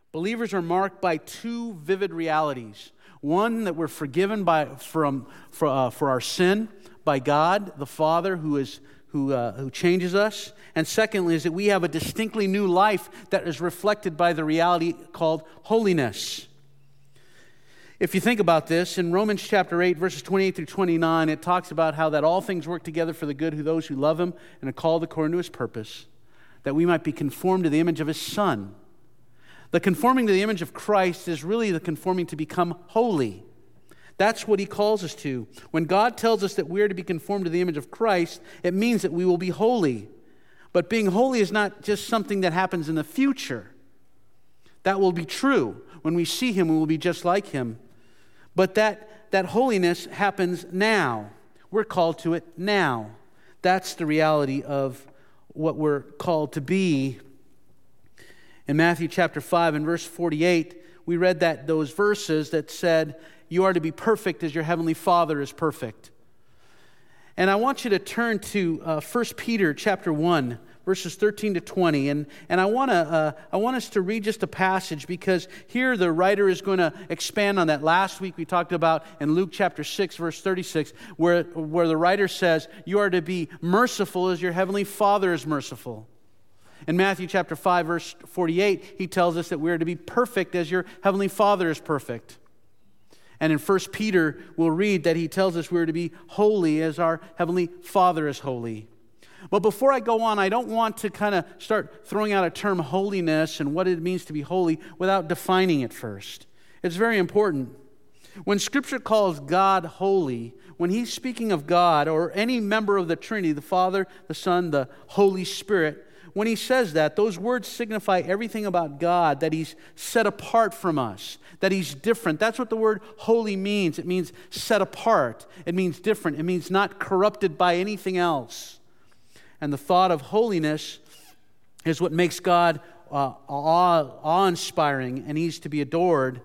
Believers are marked by two vivid realities. One, that we're forgiven for our sin by God, the Father, who changes us. And secondly, is that we have a distinctly new life that is reflected by the reality called holiness. If you think about this, in Romans chapter 8, verses 28 through 29, it talks about how that all things work together for the good of those who love Him and are called according to His purpose, that we might be conformed to the image of His Son. The conforming to the image of Christ is really the conforming to become holy. That's what He calls us to. When God tells us that we are to be conformed to the image of Christ, it means that we will be holy. But being holy is not just something that happens in the future. That will be true. When we see Him, we will be just like Him. But that holiness happens now. We're called to it now. That's the reality of what we're called to be. In Matthew chapter 5 and verse 48, we read those verses that said, "You are to be perfect as your heavenly Father is perfect." And I want you to turn to 1 Peter chapter 1, verses 13 to 20. And I want us to read just a passage, because here the writer is going to expand on that. Last week we talked about in Luke chapter 6, verse 36, where the writer says, "You are to be merciful as your heavenly Father is merciful." In Matthew chapter 5, verse 48, he tells us that we are to be perfect as your heavenly Father is perfect. And in 1 Peter, we'll read that he tells us we're to be holy as our Heavenly Father is holy. But before I go on, I don't want to kind of start throwing out a term holiness and what it means to be holy without defining it first. It's very important. When Scripture calls God holy, when He's speaking of God or any member of the Trinity, the Father, the Son, the Holy Spirit, when He says that, those words signify everything about God, that He's set apart from us, that He's different. That's what the word holy means. It means set apart. It means different. It means not corrupted by anything else. And the thought of holiness is what makes God awe-inspiring, and He's to be adored.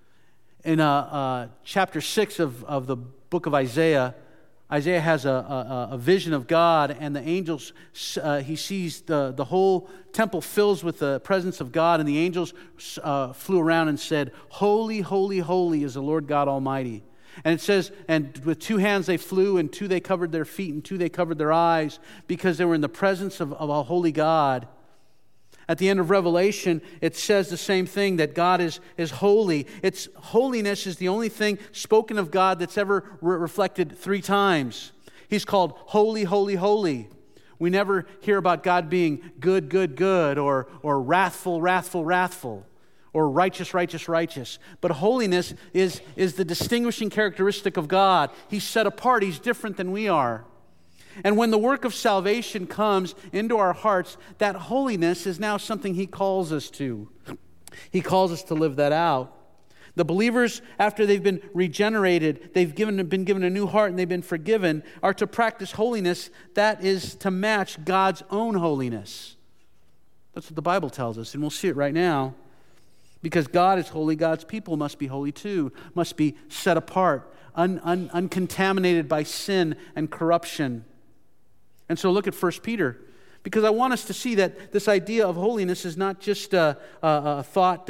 In chapter 6 of the book of Isaiah, Isaiah has a vision of God, and the angels, he sees the whole temple fills with the presence of God, and the angels flew around and said, "Holy, holy, holy is the Lord God Almighty." And it says, and with two hands they flew, and two they covered their feet, and two they covered their eyes, because they were in the presence of a holy God. At the end of Revelation, it says the same thing, that God is holy. Holiness is the only thing spoken of God that's ever reflected 3 times. He's called holy, holy, holy. We never hear about God being good, good, good, or wrathful, wrathful, wrathful, or righteous, righteous, righteous. But holiness is the distinguishing characteristic of God. He's set apart. He's different than we are. And when the work of salvation comes into our hearts, that holiness is now something He calls us to. He calls us to live that out. The believers, after they've been regenerated, they've been given a new heart and they've been forgiven, are to practice holiness that is to match God's own holiness. That's what the Bible tells us, and we'll see it right now. Because God is holy, God's people must be holy too, must be set apart, uncontaminated by sin and corruption. And so look at 1 Peter, because I want us to see that this idea of holiness is not just a thought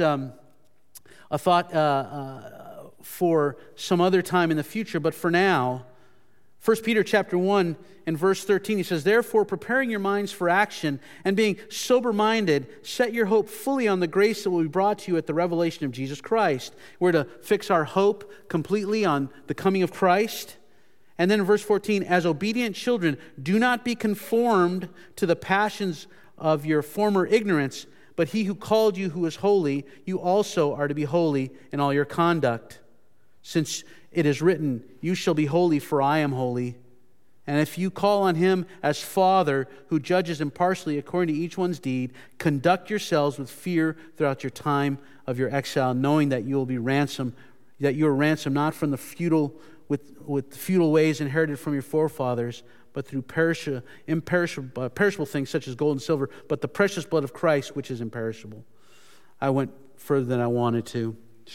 for some other time in the future, but for now. 1 Peter chapter 1 and verse 13, he says, "Therefore, preparing your minds for action and being sober-minded, set your hope fully on the grace that will be brought to you at the revelation of Jesus Christ." We're to fix our hope completely on the coming of Christ. And then in verse 14, "As obedient children, do not be conformed to the passions of your former ignorance, but He who called you who is holy, you also are to be holy in all your conduct. Since it is written, 'You shall be holy, for I am holy.' And if you call on Him as Father, who judges impartially according to each one's deed, conduct yourselves with fear throughout your time of your exile, knowing that you will be ransomed, that you are ransomed not from the futile ways inherited from your forefathers, but through perishable things such as gold and silver, but the precious blood of Christ, which is imperishable." I went further than I wanted to.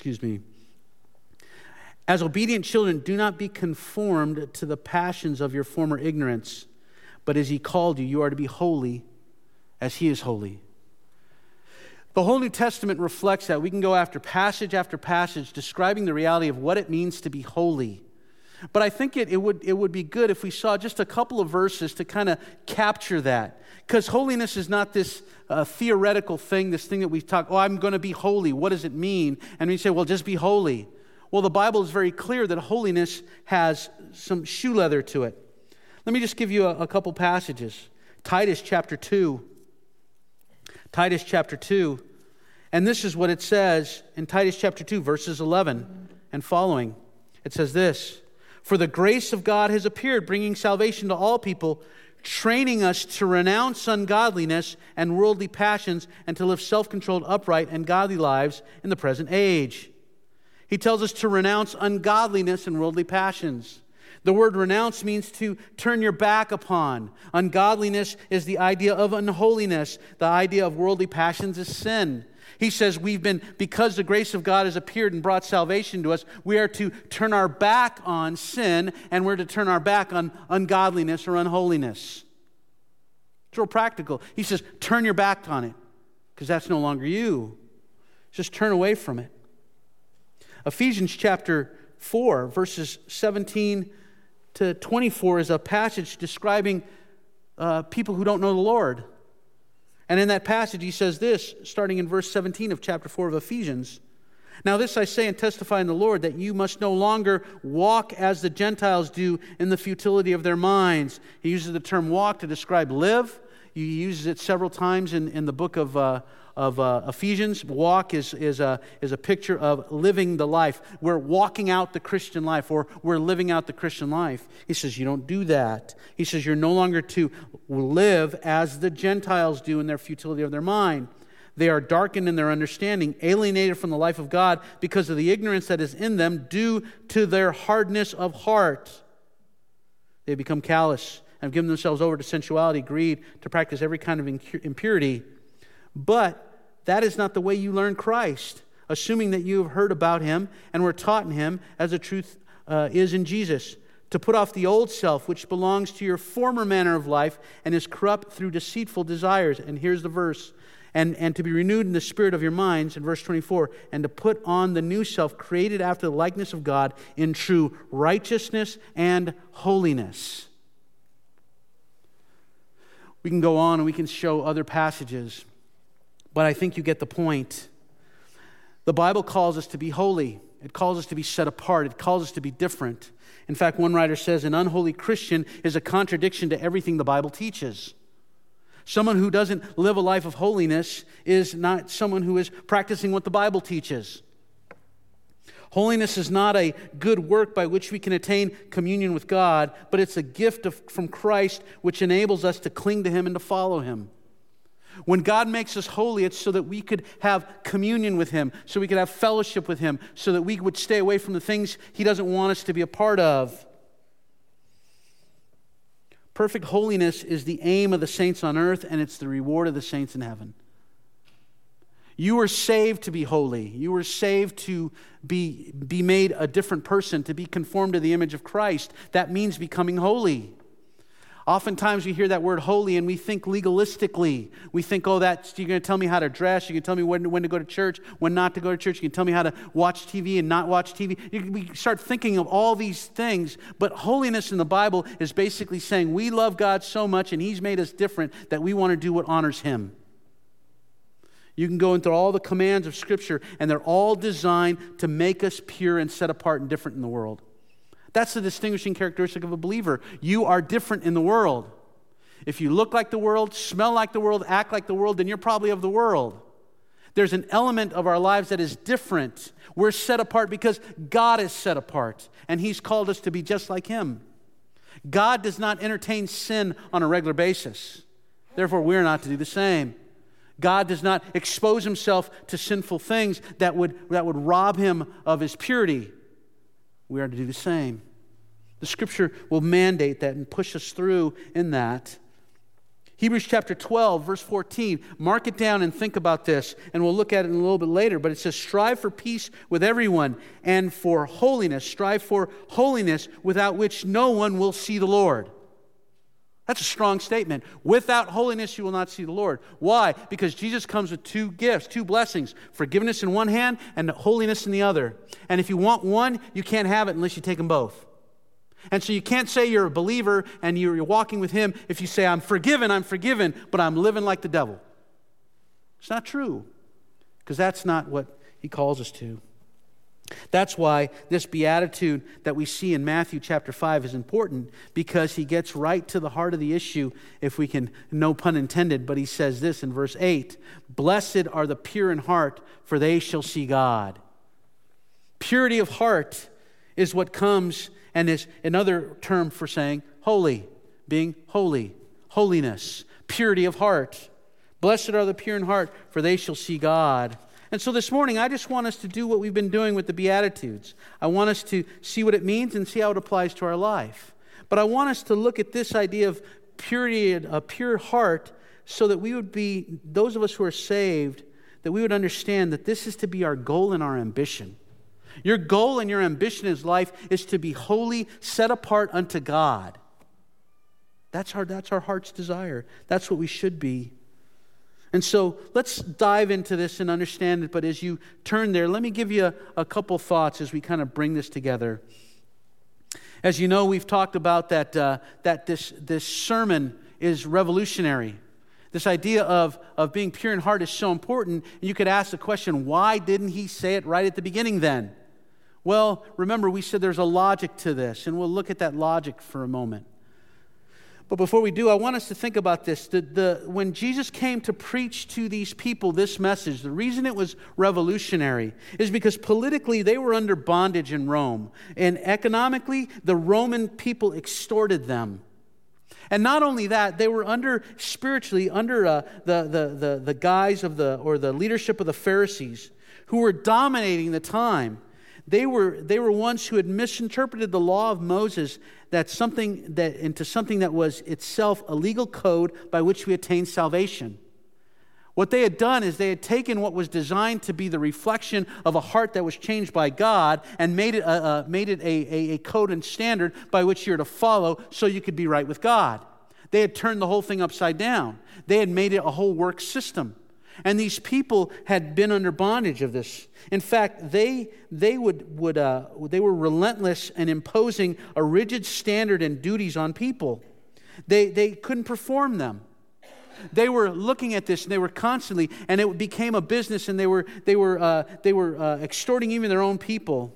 "As obedient children, do not be conformed to the passions of your former ignorance, but as He called you, you are to be holy as He is holy." The whole New Testament reflects that. We can go after passage describing the reality of what it means to be holy. But I think it would be good if we saw just a couple of verses to kind of capture that. Because holiness is not this theoretical thing, this thing that we talk, I'm going to be holy. What does it mean? And we say, well, just be holy. Well, the Bible is very clear that holiness has some shoe leather to it. Let me just give you a couple passages. Titus chapter 2. Titus chapter 2. And this is what it says in Titus chapter 2, verses 11 and following. It says this, "For the grace of God has appeared, bringing salvation to all people, training us to renounce ungodliness and worldly passions and to live self-controlled, upright, and godly lives in the present age." He tells us to renounce ungodliness and worldly passions. The word renounce means to turn your back upon. Ungodliness is the idea of unholiness. The idea of worldly passions is sin. He says because the grace of God has appeared and brought salvation to us, we are to turn our back on sin and we're to turn our back on ungodliness or unholiness. It's real practical. He says, turn your back on it because that's no longer you. Just turn away from it. Ephesians chapter 4, verses 17 to 24 is a passage describing people who don't know the Lord. And in that passage, he says this, starting in verse 17 of chapter 4 of Ephesians. "Now this I say and testify in the Lord, that you must no longer walk as the Gentiles do in the futility of their minds." He uses the term walk to describe live. He uses it several times in the book of Ephesians. Walk is a picture of living the life. We're walking out the Christian life, or we're living out the Christian life. He says you don't do that. He says you're no longer to live as the Gentiles do in their futility of their mind. They are darkened in their understanding, alienated from the life of God because of the ignorance that is in them due to their hardness of heart. They become callous and have given themselves over to sensuality, greed, to practice every kind of impurity. But that is not the way you learn Christ, assuming that you have heard about Him and were taught in Him as the truth is in Jesus, to put off the old self, which belongs to your former manner of life and is corrupt through deceitful desires. And here's the verse. And to be renewed in the spirit of your minds, in verse 24, and to put on the new self, created after the likeness of God in true righteousness and holiness. We can go on and we can show other passages, but I think you get the point. The Bible calls us to be holy. It calls us to be set apart. It calls us to be different. In fact, one writer says, an unholy Christian is a contradiction to everything the Bible teaches. Someone who doesn't live a life of holiness is not someone who is practicing what the Bible teaches. Holiness is not a good work by which we can attain communion with God, but it's a gift from Christ which enables us to cling to Him and to follow Him. When God makes us holy, it's so that we could have communion with Him, so we could have fellowship with Him, so that we would stay away from the things He doesn't want us to be a part of. Perfect holiness is the aim of the saints on earth, and it's the reward of the saints in heaven. You were saved to be holy. You were saved to be made a different person, to be conformed to the image of Christ. That means becoming holy. Oftentimes we hear that word holy and we think legalistically. We think, you're going to tell me how to dress. You can tell me when to go to church, when not to go to church. You can tell me how to watch TV and not watch TV. We start thinking of all these things. But holiness in the Bible is basically saying we love God so much and He's made us different that we want to do what honors Him. You can go into all the commands of Scripture and they're all designed to make us pure and set apart and different in the world. That's the distinguishing characteristic of a believer. You are different in the world. If you look like the world, smell like the world, act like the world, then you're probably of the world. There's an element of our lives that is different. We're set apart because God is set apart, and He's called us to be just like Him. God does not entertain sin on a regular basis. Therefore, we're not to do the same. God does not expose Himself to sinful things that would rob Him of His purity. We are to do the same. The Scripture will mandate that and push us through in that. Hebrews chapter 12, verse 14. Mark it down and think about this, and we'll look at it in a little bit later. But it says, strive for peace with everyone and for holiness. Strive for holiness without which no one will see the Lord. That's a strong statement. Without holiness, you will not see the Lord. Why? Because Jesus comes with two gifts, two blessings, forgiveness in one hand and holiness in the other. And if you want one, you can't have it unless you take them both. And so you can't say you're a believer and you're walking with Him if you say, I'm forgiven, but I'm living like the devil. It's not true, because that's not what He calls us to. That's why this beatitude that we see in Matthew chapter 5 is important, because He gets right to the heart of the issue, if we can, no pun intended, but He says this in verse 8, "Blessed are the pure in heart, for they shall see God." Purity of heart is what comes, and is another term for saying holy, being holy, holiness, purity of heart. Blessed are the pure in heart, for they shall see God. And so this morning, I just want us to do what we've been doing with the Beatitudes. I want us to see what it means and see how it applies to our life. But I want us to look at this idea of purity, a pure heart, so that we would be, those of us who are saved, that we would understand that this is to be our goal and our ambition. Your goal and your ambition in life is to be holy, set apart unto God. That's our heart's desire. That's what we should be. And so let's dive into this and understand it. But as you turn there, let me give you a couple thoughts as we kind of bring this together. As you know, we've talked about that this sermon is revolutionary. This idea of being pure in heart is so important. And you could ask the question, why didn't He say it right at the beginning then? Well, remember, we said there's a logic to this, and we'll look at that logic for a moment. But before we do, I want us to think about this. When Jesus came to preach to these people this message, the reason it was revolutionary is because politically they were under bondage in Rome. And economically, the Roman people extorted them. And not only that, they were spiritually under the guise of the leadership of the Pharisees, who were dominating the time. They were ones who had misinterpreted the law of Moses into something that was itself a legal code by which we attain salvation. What they had done is they had taken what was designed to be the reflection of a heart that was changed by God and made it a code and standard by which you're to follow so you could be right with God. They had turned the whole thing upside down. They had made it a whole work system. And these people had been under bondage of this. In fact, they were relentless in imposing a rigid standard and duties on people. They couldn't perform them. They were looking at this, and they were constantly, and it became a business, and they were extorting even their own people.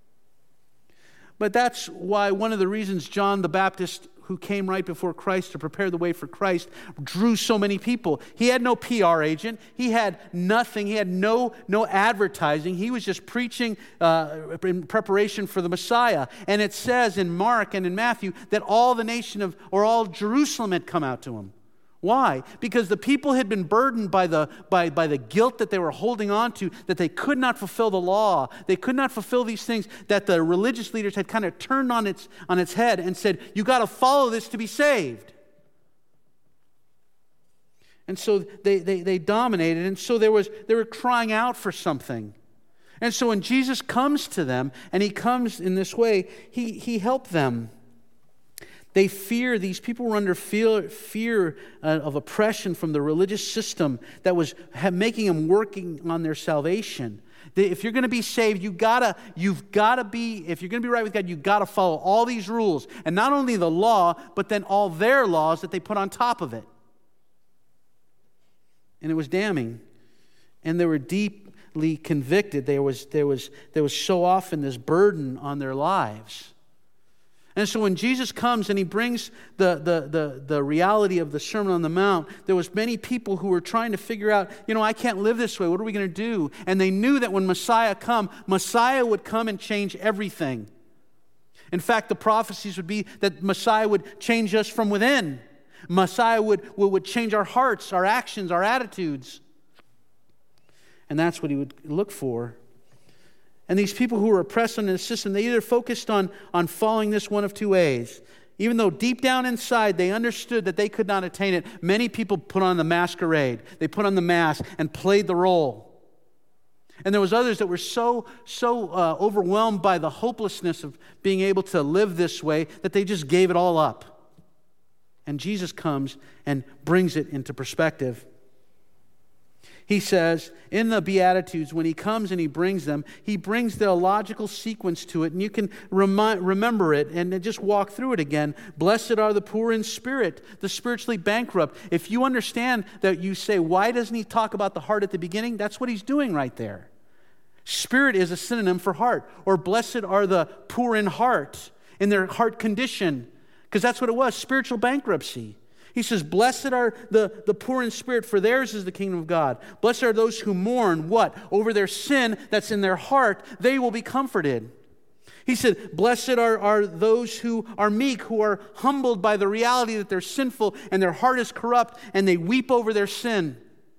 But that's why one of the reasons John the Baptist, who came right before Christ to prepare the way for Christ, drew so many people. He had no PR agent. He had nothing. He had no advertising. He was just preaching in preparation for the Messiah. And it says in Mark and in Matthew that all the nation all Jerusalem had come out to him. Why? Because the people had been burdened by the guilt that they were holding on to, that they could not fulfill the law. They could not fulfill these things that the religious leaders had kind of turned on its head and said, you got to follow this to be saved. And so they dominated, and so they were crying out for something. And so when Jesus comes to them, and He comes in this way, He helped them. These people were under fear of oppression from the religious system that was making them working on their salvation. If you're going to be saved, if you're going to be right with God, you've got to follow all these rules. And not only the law, but then all their laws that they put on top of it. And it was damning. And they were deeply convicted. There was so often this burden on their lives. And so when Jesus comes and He brings the reality of the Sermon on the Mount, there was many people who were trying to figure out, I can't live this way. What are we going to do? And they knew that when Messiah would come and change everything. In fact, the prophecies would be that Messiah would change us from within. Messiah would change our hearts, our actions, our attitudes. And that's what He would look for. And these people who were oppressed under the system, they either focused on following this one of two ways. Even though deep down inside they understood that they could not attain it, many people put on the masquerade. They put on the mask and played the role. And there was others that were so overwhelmed by the hopelessness of being able to live this way that they just gave it all up. And Jesus comes and brings it into perspective. He says in the Beatitudes, when he comes and he brings them, he brings the logical sequence to it, and you can remember it and then just walk through it again. Blessed are the poor in spirit, the spiritually bankrupt. If you understand that, you say, why doesn't he talk about the heart at the beginning? That's what he's doing right there. Spirit is a synonym for heart. Or blessed are the poor in heart, in their heart condition, because that's what it was, spiritual bankruptcy. He says, blessed are the poor in spirit, for theirs is the kingdom of God. Blessed are those who mourn, what? Over their sin that's in their heart, they will be comforted. He said, blessed are those who are meek, who are humbled by the reality that they're sinful and their heart is corrupt, and they weep over their sin.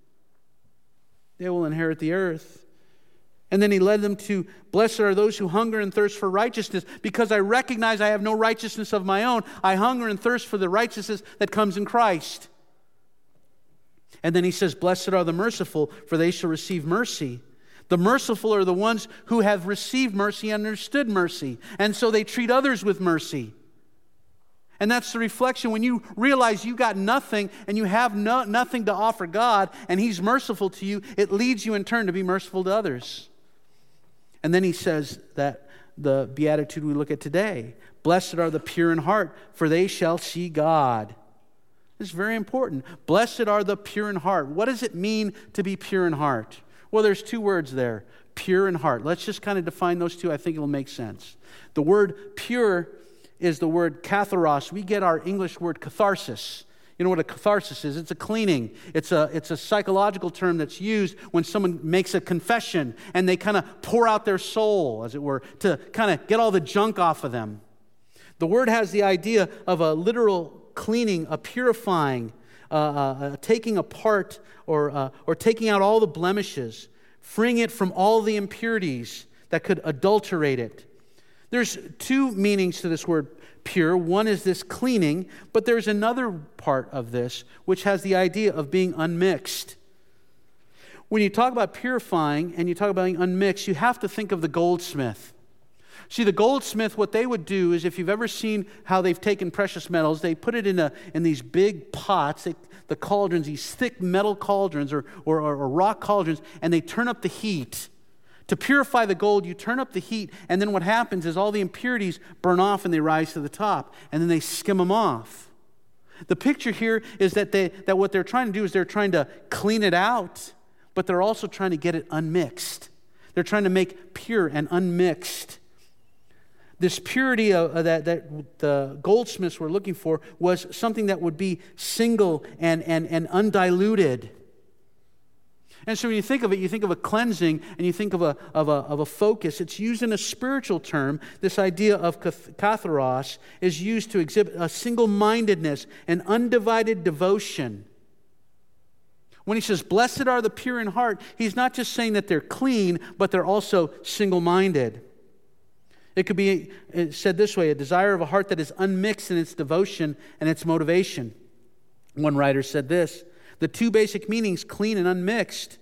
They will inherit the earth. And then he led them to, blessed are those who hunger and thirst for righteousness, because I recognize I have no righteousness of my own. I hunger and thirst for the righteousness that comes in Christ. And then he says, blessed are the merciful, for they shall receive mercy. The merciful are the ones who have received mercy and understood mercy, and so they treat others with mercy. And that's the reflection. When you realize you got nothing and you have nothing to offer God, and he's merciful to you, it leads you in turn to be merciful to others. And then he says that the beatitude we look at today, blessed are the pure in heart, for they shall see God. This is very important. Blessed are the pure in heart. What does it mean to be pure in heart? Well, there's two words there, pure in heart. Let's just kind of define those two. I think it'll make sense. The word pure is the word katharos. We get our English word catharsis. You know what a catharsis is? It's a cleaning. It's a psychological term that's used when someone makes a confession and they kind of pour out their soul, as it were, to kind of get all the junk off of them. The word has the idea of a literal cleaning, a purifying, taking apart or taking out all the blemishes, freeing it from all the impurities that could adulterate it. There's two meanings to this word pure. One is this cleaning, but there's another part of this which has the idea of being unmixed. When you talk about purifying and you talk about being unmixed, you have to think of the goldsmith. See, the goldsmith, what they would do is, if you've ever seen how they've taken precious metals, they put it in these big pots, the cauldrons, these thick metal cauldrons or rock cauldrons, and they turn up the heat. To purify the gold, you turn up the heat, and then what happens is all the impurities burn off and they rise to the top, and then they skim them off. The picture here is that what they're trying to do is they're trying to clean it out, but they're also trying to get it unmixed. They're trying to make pure and unmixed. This purity that the goldsmiths were looking for was something that would be single and undiluted. And so when you think of it, you think of a cleansing and you think of a focus. It's used in a spiritual term. This idea of katharos is used to exhibit a single-mindedness, an undivided devotion. When he says, blessed are the pure in heart, he's not just saying that they're clean, but they're also single-minded. It could be said this way, a desire of a heart that is unmixed in its devotion and its motivation. One writer said this, the two basic meanings, clean and unmixed,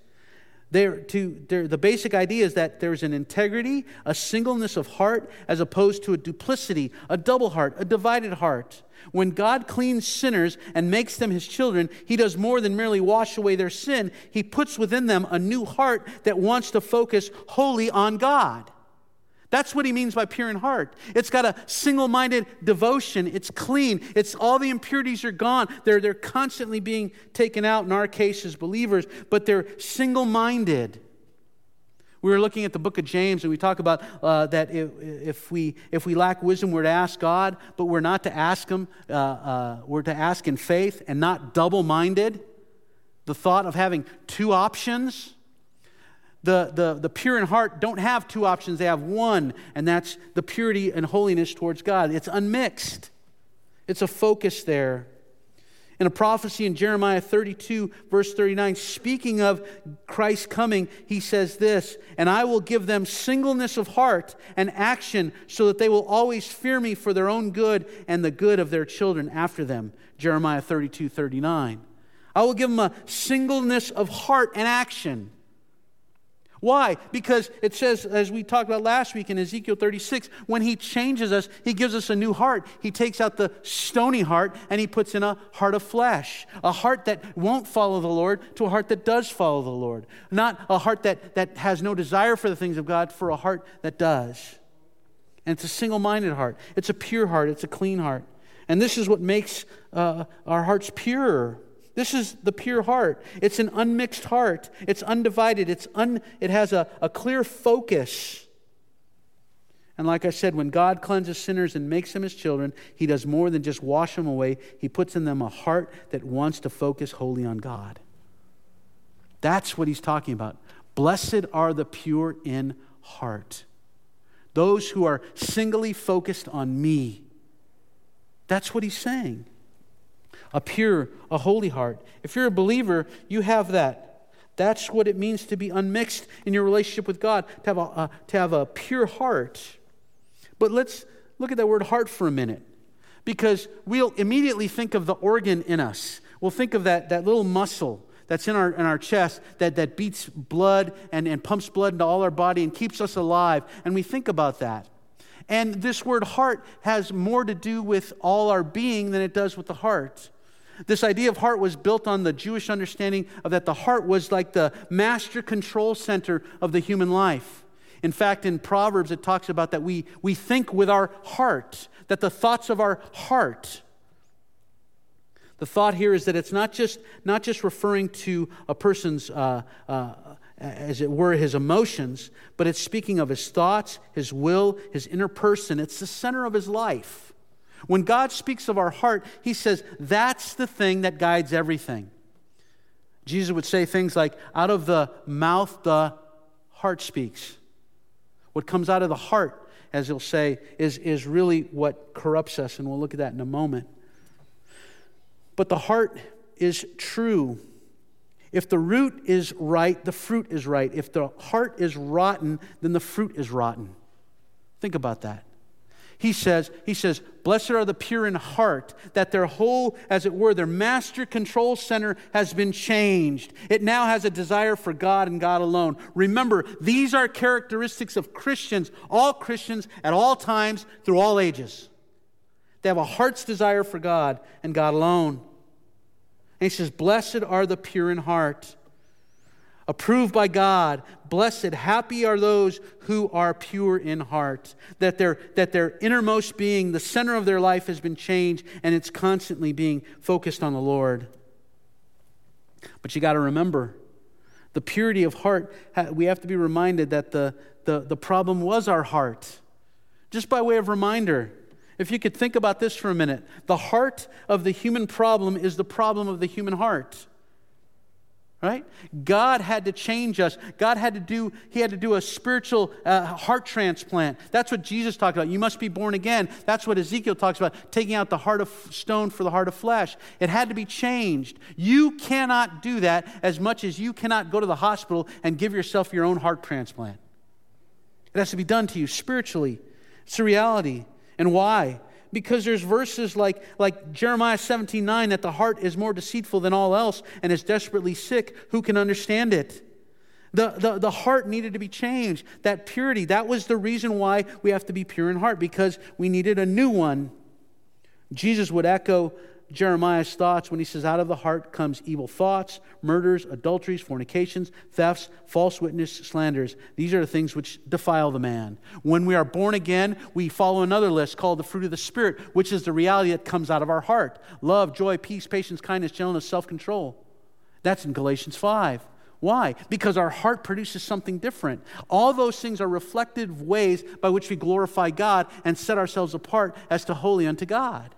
the basic idea is that there's an integrity, a singleness of heart, as opposed to a duplicity, a double heart, a divided heart. When God cleans sinners and makes them his children, he does more than merely wash away their sin. He puts within them a new heart that wants to focus wholly on God. That's what he means by pure in heart. It's got a single-minded devotion. It's clean. It's all the impurities are gone. They're constantly being taken out, in our case as believers, but they're single-minded. We were looking at the book of James, and we talk about that if we lack wisdom, we're to ask God, but we're not to ask him. We're to ask in faith and not double-minded. The thought of having two options. The pure in heart don't have two options. They have one, and that's the purity and holiness towards God. It's unmixed. It's a focus there. In a prophecy in Jeremiah 32, verse 39, speaking of Christ's coming, he says this, and I will give them singleness of heart and action so that they will always fear me for their own good and the good of their children after them. Jeremiah 32, 39. I will give them a singleness of heart and action. Why? Because it says, as we talked about last week in Ezekiel 36, when He changes us, He gives us a new heart. He takes out the stony heart and He puts in a heart of flesh. A heart that won't follow the Lord to a heart that does follow the Lord. Not a heart that has no desire for the things of God, for a heart that does. And it's a single-minded heart. It's a pure heart. It's a clean heart. And this is what makes our hearts pure. This is the pure heart. It's an unmixed heart. It's undivided. It has a clear focus. And like I said, when God cleanses sinners and makes them His children, He does more than just wash them away. He puts in them a heart that wants to focus wholly on God. That's what He's talking about. Blessed are the pure in heart. Those who are singly focused on me. That's what He's saying. A pure, a holy heart. If you're a believer, you have that. That's what it means to be unmixed in your relationship with God, to have a pure heart. But let's look at that word heart for a minute, because we'll immediately think of the organ in us. We'll think of that little muscle that's in our chest that beats blood and pumps blood into all our body and keeps us alive. And we think about that. And this word heart has more to do with all our being than it does with the heart. This idea of heart was built on the Jewish understanding of that the heart was like the master control center of the human life. In fact, in Proverbs, it talks about that we think with our heart, that the thoughts of our heart. The thought here is that it's not just referring to a person's, as it were, his emotions, but it's speaking of his thoughts, his will, his inner person. It's the center of his life. When God speaks of our heart, He says that's the thing that guides everything. Jesus would say things like, out of the mouth the heart speaks. What comes out of the heart, as He'll say, is really what corrupts us, and we'll look at that in a moment. But the heart is true. If the root is right, the fruit is right. If the heart is rotten, then the fruit is rotten. Think about that. He says, blessed are the pure in heart, that their whole, as it were, their master control center has been changed. It now has a desire for God and God alone. Remember, these are characteristics of Christians, all Christians at all times, through all ages. They have a heart's desire for God and God alone. And He says, blessed are the pure in heart, approved by God. Blessed, happy are those who are pure in heart, that their innermost being, the center of their life, has been changed, and it's constantly being focused on the Lord. But you got to remember, the purity of heart, we have to be reminded that the problem was our heart. Just by way of reminder, if you could think about this for a minute, the heart of the human problem is the problem of the human heart. Right? God had to change us. He had to do a spiritual heart transplant. That's what Jesus talked about. You must be born again. That's what Ezekiel talks about, taking out the heart of stone for the heart of flesh. It had to be changed. You cannot do that as much as you cannot go to the hospital and give yourself your own heart transplant. It has to be done to you spiritually. It's a reality. And why? Because there's verses like Jeremiah 17:9 that the heart is more deceitful than all else and is desperately sick. Who can understand it? The heart needed to be changed. That purity, that was the reason why we have to be pure in heart, because we needed a new one. Jesus would echo Jeremiah's thoughts when he says, out of the heart comes evil thoughts, murders, adulteries, fornications, thefts, false witness, slanders. These are the things which defile the man. When we are born again, we follow another list called the fruit of the Spirit, which is the reality that comes out of our heart. Love, joy, peace, patience, kindness, gentleness, self-control. That's in Galatians 5. Why? Because our heart produces something different. All those things are reflective ways by which we glorify God and set ourselves apart as to holy unto God.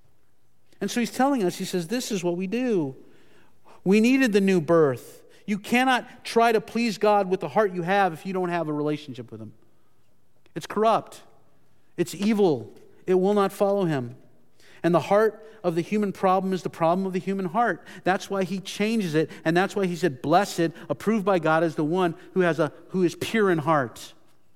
And so He's telling us, He says, this is what we do. We needed the new birth. You cannot try to please God with the heart you have if you don't have a relationship with Him. It's corrupt. It's evil. It will not follow Him. And the heart of the human problem is the problem of the human heart. That's why He changes it. And that's why He said, blessed, approved by God, is the one who is pure in heart.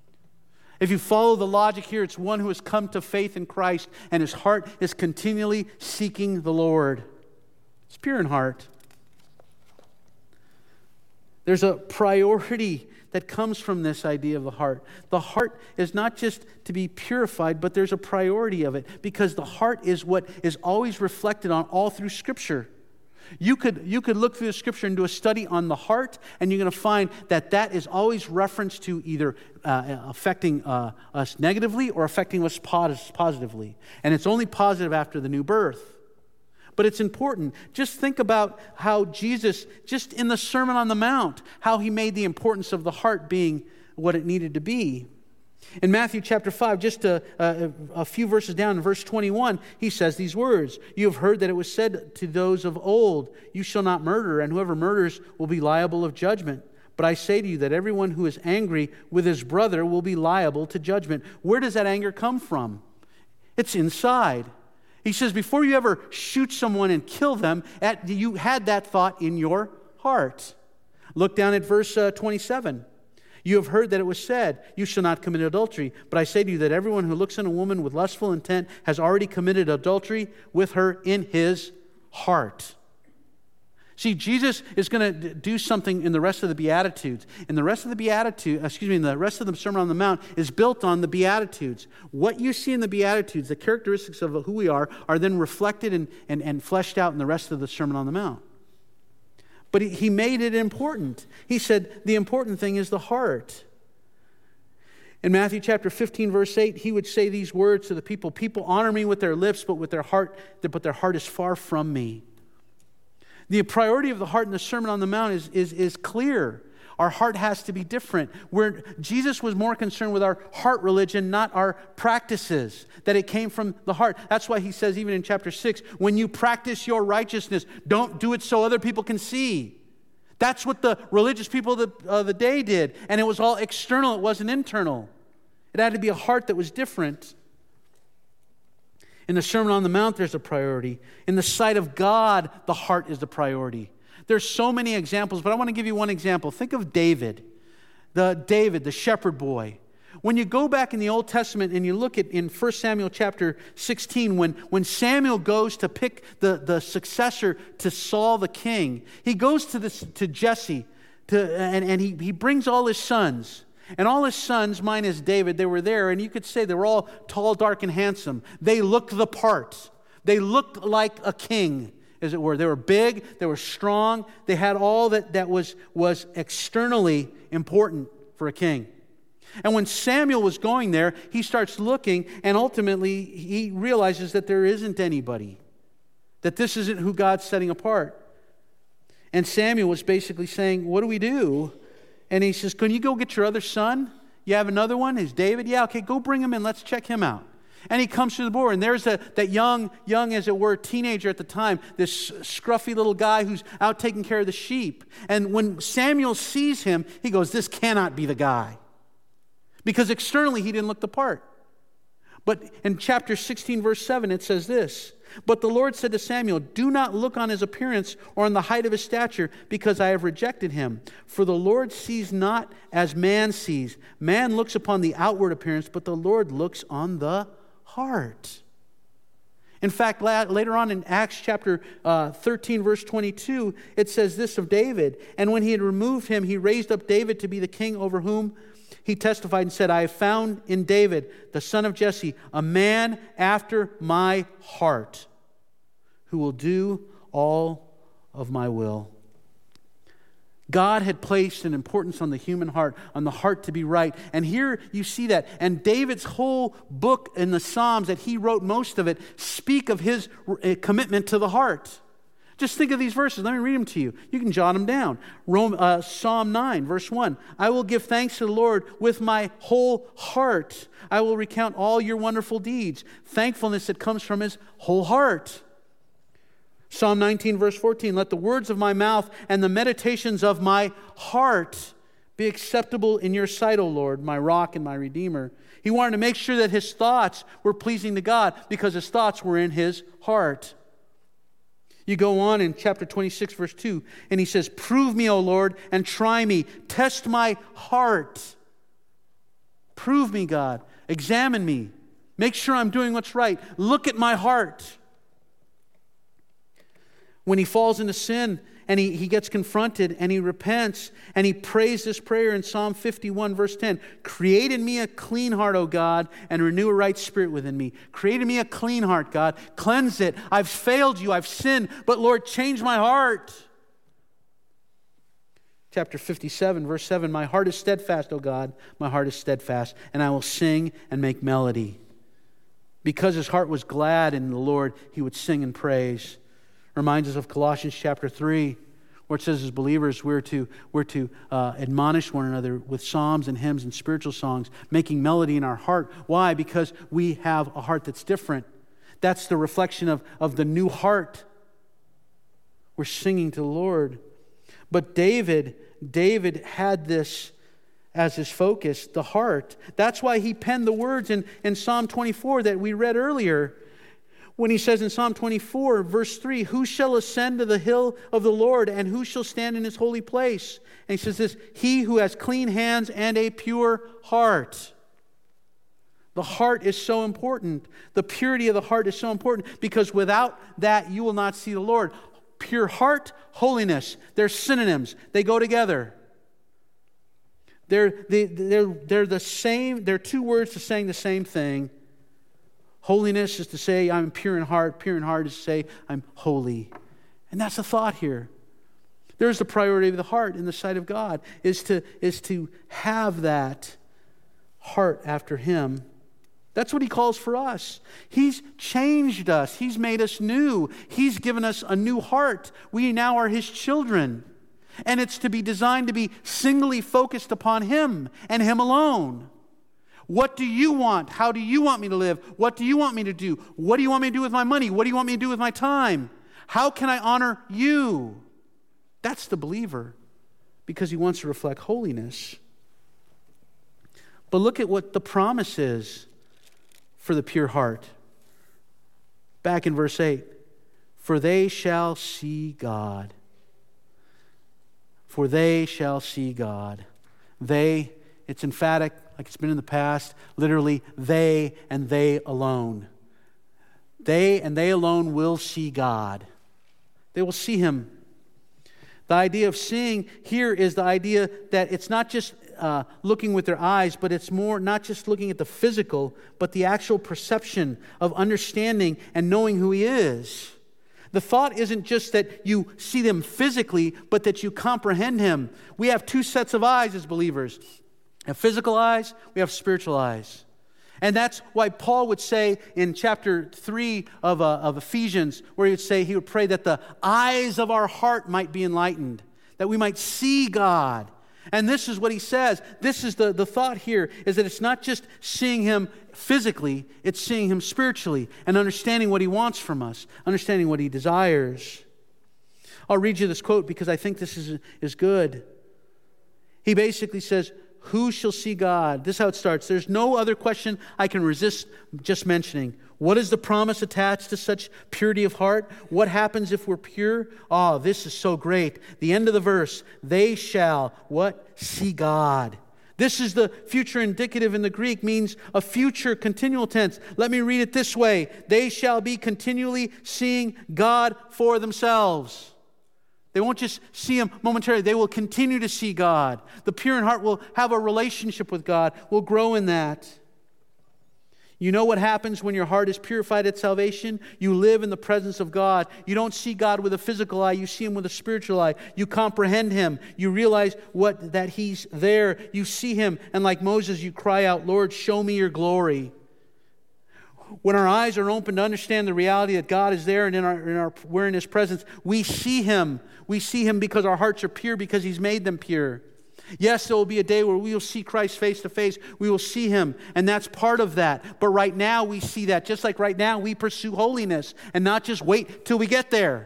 If you follow the logic here, it's one who has come to faith in Christ and his heart is continually seeking the Lord. It's pure in heart. There's a priority that comes from this idea of the heart. The heart is not just to be purified, but there's a priority of it, because the heart is what is always reflected on all through Scripture. You could look through the Scripture and do a study on the heart, and you're going to find that is always referenced to either affecting us negatively or affecting us positively. And it's only positive after the new birth. But it's important. Just think about how Jesus, just in the Sermon on the Mount, how he made the importance of the heart being what it needed to be. In Matthew chapter 5, just a few verses down in verse 21, he says these words, "You have heard that it was said to those of old, 'You shall not murder, and whoever murders will be liable of judgment.' But I say to you that everyone who is angry with his brother will be liable to judgment." Where does that anger come from? It's inside. He says, before you ever shoot someone and kill them, you had that thought in your heart. Look down at verse 27. "You have heard that it was said, 'You shall not commit adultery.' But I say to you that everyone who looks on a woman with lustful intent has already committed adultery with her in his heart." See, Jesus is going to do something in the rest of the Beatitudes. And the rest of the Sermon on the Mount is built on the Beatitudes. What you see in the Beatitudes, the characteristics of who we are then reflected and fleshed out in the rest of the Sermon on the Mount. But he made it important. He said the important thing is the heart. In Matthew chapter 15, verse 8, he would say these words to the people, "People honor me with their lips, but their heart is far from me." The priority of the heart in the Sermon on the Mount is clear. Our heart has to be different. Where Jesus was more concerned with our heart religion, not our practices, that it came from the heart. That's why he says even in chapter 6, when you practice your righteousness, don't do it so other people can see. That's what the religious people of the day did. And it was all external, it wasn't internal. It had to be a heart that was different. In the Sermon on the Mount, there's a priority. In the sight of God, the heart is the priority. There's so many examples, but I want to give you one example. Think of David, the shepherd boy. When you go back in the Old Testament and you look in 1 Samuel chapter 16, when Samuel goes to pick the successor to Saul the king, he goes to Jesse, and he brings all his sons. And all his sons, minus David, they were there, and you could say they were all tall, dark, and handsome. They looked the part. They looked like a king, as it were. They were big, they were strong, they had all that was externally important for a king. And when Samuel was going there, he starts looking, and ultimately he realizes that there isn't anybody, that this isn't who God's setting apart. And Samuel was basically saying, what do we do? And he says, can you go get your other son? You have another one? Is David? Yeah, okay, go bring him in. Let's check him out. And he comes to the door, and there's that young, as it were, teenager at the time, this scruffy little guy who's out taking care of the sheep. And when Samuel sees him, he goes, this cannot be the guy. Because externally, he didn't look the part. But in chapter 16, verse 7, it says this, but the Lord said to Samuel, do not look on his appearance or on the height of his stature, because I have rejected him. For the Lord sees not as man sees. Man looks upon the outward appearance, but the Lord looks on the heart. In fact, later on in Acts chapter 13, verse 22, it says this of David, and when he had removed him, he raised up David to be the king over whom he testified and said, I have found in David, the son of Jesse, a man after my heart who will do all of my will. God had placed an importance on the human heart, on the heart to be right. And here you see that. And David's whole book in the Psalms that he wrote, most of it, speak of his commitment to the heart. Just think of these verses. Let me read them to you. You can jot them down. Psalm 9, verse 1. I will give thanks to the Lord with my whole heart. I will recount all your wonderful deeds. Thankfulness that comes from his whole heart. Psalm 19, verse 14. Let the words of my mouth and the meditations of my heart be acceptable in your sight, O Lord, my rock and my redeemer. He wanted to make sure that his thoughts were pleasing to God because his thoughts were in his heart. You go on in chapter 26, verse 2, and he says, prove me, O Lord, and try me. Test my heart. Prove me, God. Examine me. Make sure I'm doing what's right. Look at my heart. When he falls into sin and he gets confronted and he repents and he prays this prayer in Psalm 51 verse 10, create in me a clean heart, O God, and renew a right spirit within me. Create in me a clean heart, God. Cleanse it. I've failed you. I've sinned. But Lord, change my heart. Chapter 57 verse 7, my heart is steadfast, O God. My heart is steadfast, and I will sing and make melody. Because his heart was glad in the Lord, he would sing and praise. Reminds us of Colossians chapter 3, where it says as believers we're to admonish one another with psalms and hymns and spiritual songs, making melody in our heart. Why? Because we have a heart that's different. That's the reflection of the new heart. We're singing to the Lord. But David had this as his focus, the heart. That's why he penned the words in Psalm 24 that we read earlier. When he says in Psalm 24, verse 3, who shall ascend to the hill of the Lord, and who shall stand in his holy place? And he says this, he who has clean hands and a pure heart. The heart is so important. The purity of the heart is so important, because without that you will not see the Lord. Pure heart, holiness, they're synonyms. They go together. They're the same. They're two words to saying the same thing. Holiness is to say I'm pure in heart. Pure in heart is to say I'm holy. And that's the thought here. There's the priority of the heart in the sight of God, is to have that heart after Him. That's what He calls for us. He's changed us. He's made us new. He's given us a new heart. We now are His children. And it's to be designed to be singly focused upon Him and Him alone. What do you want? How do you want me to live? What do you want me to do? What do you want me to do with my money? What do you want me to do with my time? How can I honor you? That's the believer, because he wants to reflect holiness. But look at what the promise is for the pure heart. Back in verse 8, for they shall see God. For they shall see God. They, it's emphatic, like it's been in the past, literally they and they alone. They and they alone will see God. They will see Him. The idea of seeing here is the idea that it's not just looking with their eyes, but it's more not just looking at the physical, but the actual perception of understanding and knowing who He is. The thought isn't just that you see them physically, but that you comprehend Him. We have two sets of eyes as believers. We have physical eyes, we have spiritual eyes. And that's why Paul would say in chapter 3 of Ephesians, where he would pray that the eyes of our heart might be enlightened, that we might see God. And this is what he says. This is the thought here, is that it's not just seeing Him physically, it's seeing Him spiritually and understanding what He wants from us, understanding what He desires. I'll read you this quote because I think this is good. He basically says, who shall see God? This is how it starts. There's no other question I can resist just mentioning. What is the promise attached to such purity of heart? What happens if we're pure? Oh, this is so great. The end of the verse, they shall, what? See God. This is the future indicative in the Greek, means a future continual tense. Let me read it this way. They shall be continually seeing God for themselves. They won't just see Him momentarily. They will continue to see God. The pure in heart will have a relationship with God, will grow in that. You know what happens when your heart is purified at salvation? You live in the presence of God. You don't see God with a physical eye. You see Him with a spiritual eye. You comprehend Him. You realize that He's there. You see Him. And like Moses, you cry out, Lord, show me your glory. When our eyes are open to understand the reality that God is there and we're in His presence, we see Him. We see Him because our hearts are pure, because He's made them pure. Yes, there will be a day where we will see Christ face to face. We will see Him, and that's part of that. But right now we see that. Just like right now we pursue holiness and not just wait till we get there.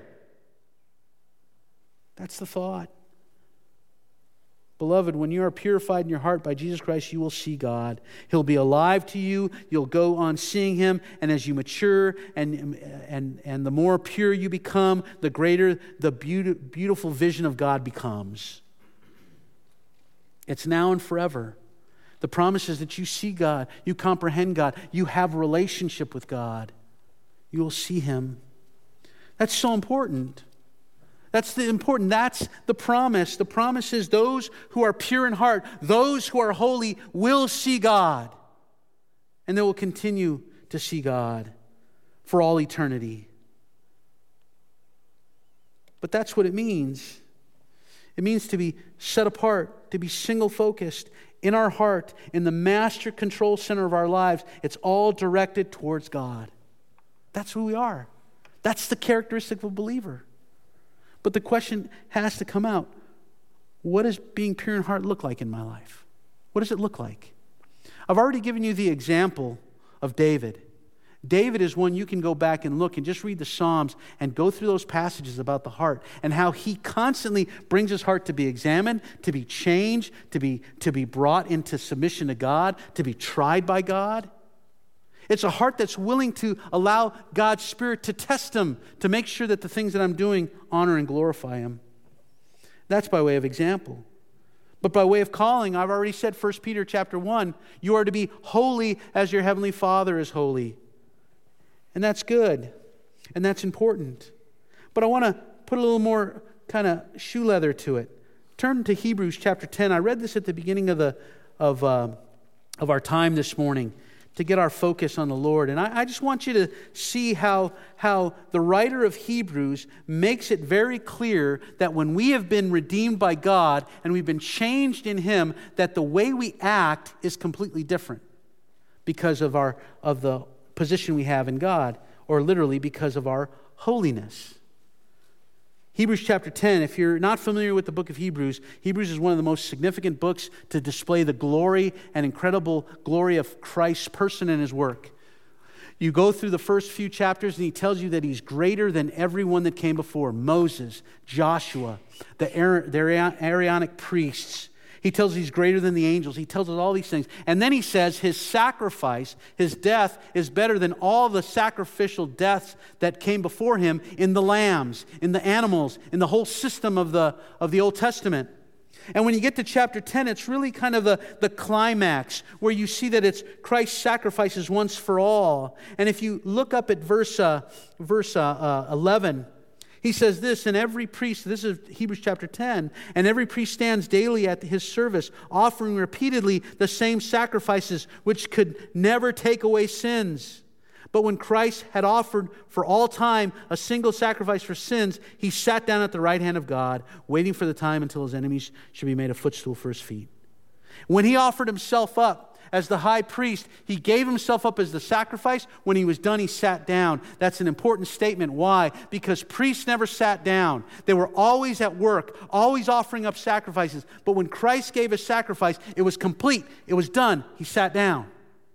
That's the thought. Beloved, when you are purified in your heart by Jesus Christ, you will see God. He'll be alive to you. You'll go on seeing Him. And as you mature and the more pure you become, the greater the beautiful vision of God becomes. It's now and forever. The promise is that you see God, you comprehend God, you have a relationship with God. You will see Him. That's so important. That's the important. That's the promise. The promise is those who are pure in heart, those who are holy will see God. And they will continue to see God for all eternity. But that's what it means. It means to be set apart, to be single-focused in our heart, in the master control center of our lives. It's all directed towards God. That's who we are. That's the characteristic of a believer. But the question has to come out. What does being pure in heart look like in my life? What does it look like? I've already given you the example of David. David is one you can go back and look and just read the Psalms and go through those passages about the heart and how he constantly brings his heart to be examined, to be changed, to be brought into submission to God, to be tried by God. It's a heart that's willing to allow God's Spirit to test him, to make sure that the things that I'm doing honor and glorify him. That's by way of example. But by way of calling, I've already said 1 Peter chapter 1, you are to be holy as your heavenly Father is holy. And that's good. And that's important. But I want to put a little more kind of shoe leather to it. Turn to Hebrews chapter 10. I read this at the beginning of our time this morning to get our focus on the Lord. And I just want you to see how the writer of Hebrews makes it very clear that when we have been redeemed by God and we've been changed in Him, that the way we act is completely different because of the position we have in God, or literally because of our holiness. Hebrews chapter 10, if you're not familiar with the book of Hebrews, Hebrews is one of the most significant books to display the glory and incredible glory of Christ's person and His work. You go through the first few chapters and he tells you that He's greater than everyone that came before. Moses, Joshua, the Aaronic priests. He tells us He's greater than the angels. He tells us all these things. And then He says His sacrifice, His death, is better than all the sacrificial deaths that came before Him in the lambs, in the animals, in the whole system of the Old Testament. And when you get to chapter 10, it's really kind of the climax where you see that it's Christ's sacrifices once for all. And if you look up at verse 11, he says this, and every priest, this is Hebrews chapter 10, and every priest stands daily at his service, offering repeatedly the same sacrifices, which could never take away sins. But when Christ had offered for all time a single sacrifice for sins, He sat down at the right hand of God, waiting for the time until His enemies should be made a footstool for His feet. When He offered Himself up as the high priest, He gave Himself up as the sacrifice. When He was done, He sat down. That's an important statement. Why? Because priests never sat down. They were always at work, always offering up sacrifices. But when Christ gave His sacrifice, it was complete. It was done. He sat down.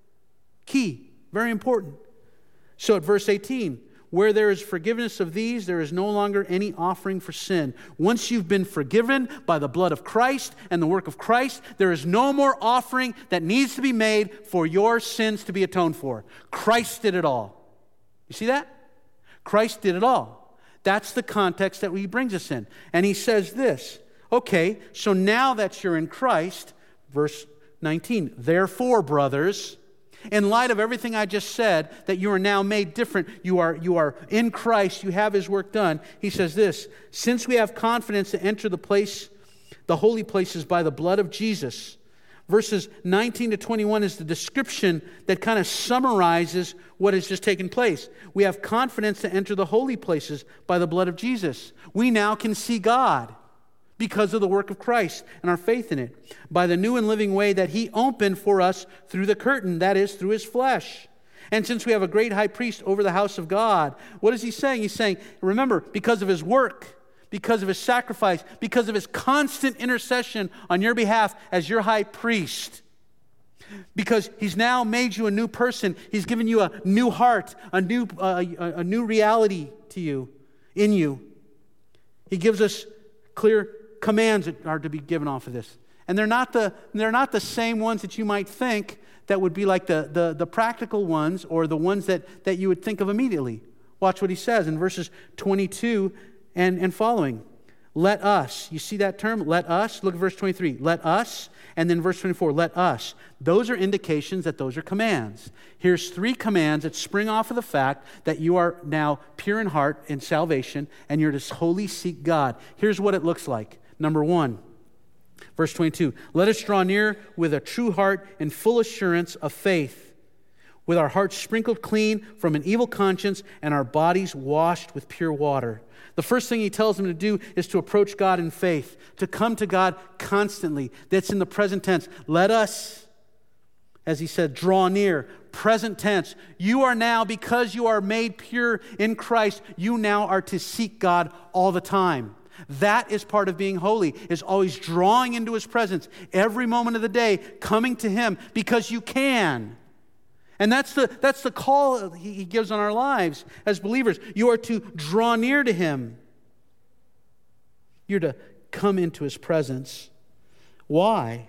Key. Very important. So at verse 18, where there is forgiveness of these, there is no longer any offering for sin. Once you've been forgiven by the blood of Christ and the work of Christ, there is no more offering that needs to be made for your sins to be atoned for. Christ did it all. You see that? Christ did it all. That's the context that He brings us in. And He says this, okay, so now that you're in Christ, verse 19, therefore, brothers, in light of everything I just said, that you are now made different, you are in Christ, you have His work done. He says this, since we have confidence to enter the holy places by the blood of Jesus. Verses 19 to 21 is the description that kind of summarizes what has just taken place. We have confidence to enter the holy places by the blood of Jesus. We now can see God because of the work of Christ and our faith in it, by the new and living way that He opened for us through the curtain, that is, through His flesh. And since we have a great high priest over the house of God, what is He saying? He's saying, remember, because of His work, because of His sacrifice, because of His constant intercession on your behalf as your high priest, because He's now made you a new person, He's given you a new heart, a new reality to you, in you. He gives us clear commands that are to be given off of this. And they're not the same ones that you might think that would be like the practical ones or the ones that you would think of immediately. Watch what he says in verses 22 and following. Let us. You see that term? Let us. Look at verse 23. Let us. And then verse 24. Let us. Those are indications that those are commands. Here's 3 commands that spring off of the fact that you are now pure in heart in salvation and you're to wholly seek God. Here's what it looks like. Number 1, verse 22. Let us draw near with a true heart and full assurance of faith, with our hearts sprinkled clean from an evil conscience and our bodies washed with pure water. The first thing he tells them to do is to approach God in faith, to come to God constantly. That's in the present tense. Let us, as he said, draw near. Present tense. You are now, because you are made pure in Christ, you now are to seek God all the time. That is part of being holy, is always drawing into His presence every moment of the day, coming to Him because you can. And that's the call He gives on our lives as believers. You are to draw near to Him. You're to come into His presence. Why?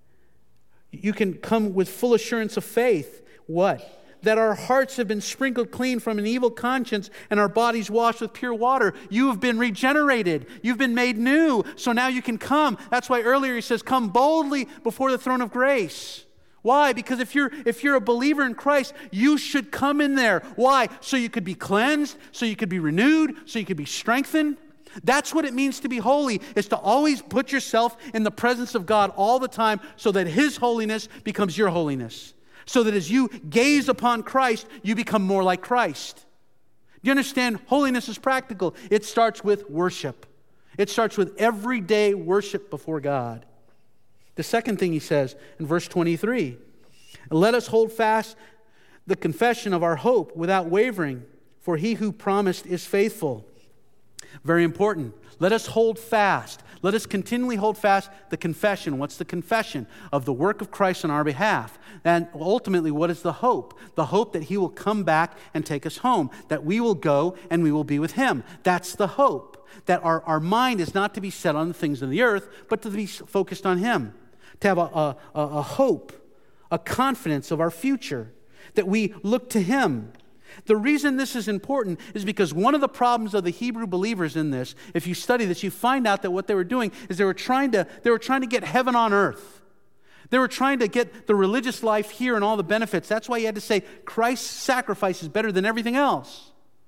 You can come with full assurance of faith. What? That our hearts have been sprinkled clean from an evil conscience and our bodies washed with pure water. You have been regenerated. You've been made new. So now you can come. That's why earlier he says, come boldly before the throne of grace. Why? Because if you're a believer in Christ, you should come in there. Why? So you could be cleansed, so you could be renewed, so you could be strengthened. That's what it means to be holy, is to always put yourself in the presence of God all the time so that His holiness becomes your holiness. So that as you gaze upon Christ, you become more like Christ. Do you understand? Holiness is practical. It starts with worship. It starts with everyday worship before God. The second thing he says in verse 23, let us hold fast the confession of our hope without wavering, for He who promised is faithful. Very important. Let us hold fast. Let us continually hold fast the confession. What's the confession? Of the work of Christ on our behalf. And ultimately, what is the hope? The hope that He will come back and take us home. That we will go and we will be with Him. That's the hope. That our mind is not to be set on the things of the earth, but to be focused on Him. To have a hope, a confidence of our future. That we look to Him. The reason this is important is because one of the problems of the Hebrew believers in this, if you study this, you find out that what they were doing is they were trying to get heaven on earth. They were trying to get the religious life here and all the benefits. That's why you had to say Christ's sacrifice is better than everything else.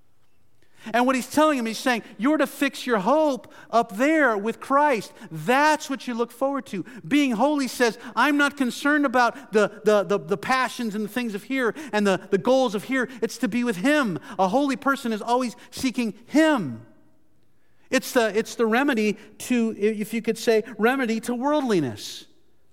And what he's telling him, he's saying, you're to fix your hope up there with Christ. That's what you look forward to. Being holy says, I'm not concerned about the passions and the things of here and the goals of here. It's to be with Him. A holy person is always seeking Him. It's the remedy to, if you could say, remedy to worldliness.